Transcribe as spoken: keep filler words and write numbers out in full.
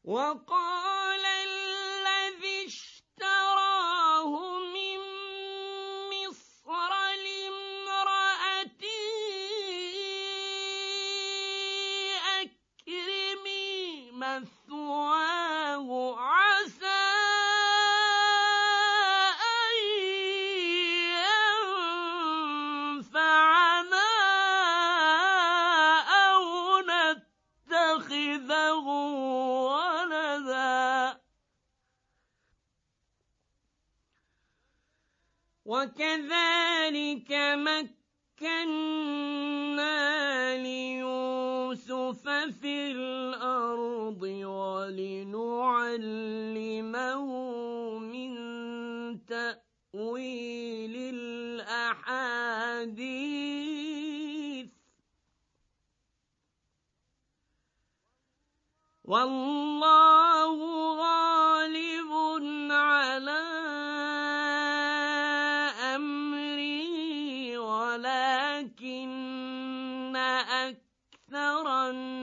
وقال الذي اشتراه من مصر لامرأته أكرمي مثواه عسى أن ينفعنا أو نتخذه ولدا وكذلك مكنا ليوسف في الأرض ولنعلمه من تأويل الأحاديث والله غالب على أمره ولكن أكثر الناس